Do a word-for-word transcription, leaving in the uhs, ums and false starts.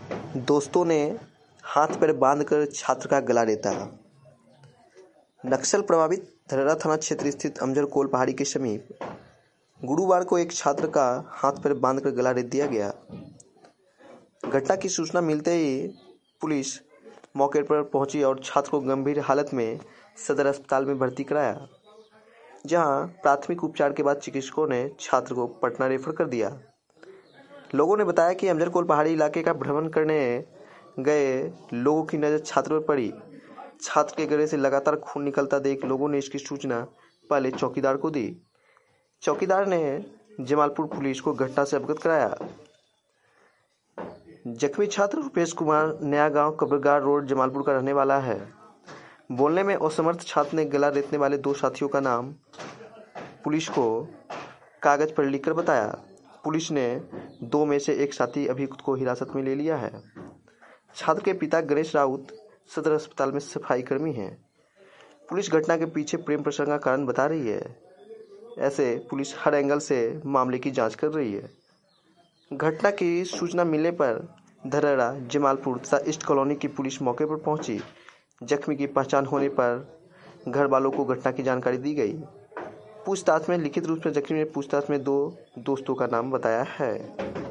दोस्तों ने हाथ पैर बांधकर छात्र का गला रेता। नक्सल प्रभावित धरहरा थाना क्षेत्र स्थित अमजरकोल पहाड़ी के समीप गुरुवार को एक छात्र का हाथ पैर बांधकर गला रेत दिया गया। घटना की सूचना मिलते ही पुलिस मौके पर पहुंची और छात्र को गंभीर हालत में सदर अस्पताल में भर्ती कराया, जहां प्राथमिक उपचार के बाद चिकित्सकों ने छात्र को पटना रेफर कर दिया। लोगों ने बताया कि अमजरकोल पहाड़ी इलाके का भ्रमण करने गए लोगों की नज़र छात्र पर पड़ी। छात्र के गले से लगातार खून निकलता देख लोगों ने इसकी सूचना पहले चौकीदार को दी। चौकीदार ने जमालपुर पुलिस को घटना से अवगत कराया। जख्मी छात्र रुपेश कुमार नया गांव कब्रगार रोड जमालपुर का रहने वाला है। बोलने में असमर्थ छात्र ने गला रेतने वाले दो साथियों का नाम पुलिस को कागज पर लिखकर बताया। पुलिस ने दो में से एक साथी अभियुक्त को हिरासत में ले लिया है। छात्र के पिता गणेश राउत सदर अस्पताल में सफाई कर्मी हैं। पुलिस घटना के पीछे प्रेम प्रसंग का कारण बता रही है। ऐसे पुलिस हर एंगल से मामले की जांच कर रही है। घटना की सूचना मिलने पर धरहरा, जमालपुर तथा ईस्ट कॉलोनी की पुलिस मौके पर पहुंची। जख्मी की पहचान होने पर घर वालों को घटना की जानकारी दी गई। पूछताछ में लिखित रूप से जख्मी ने पूछताछ में दो दोस्तों का नाम बताया है।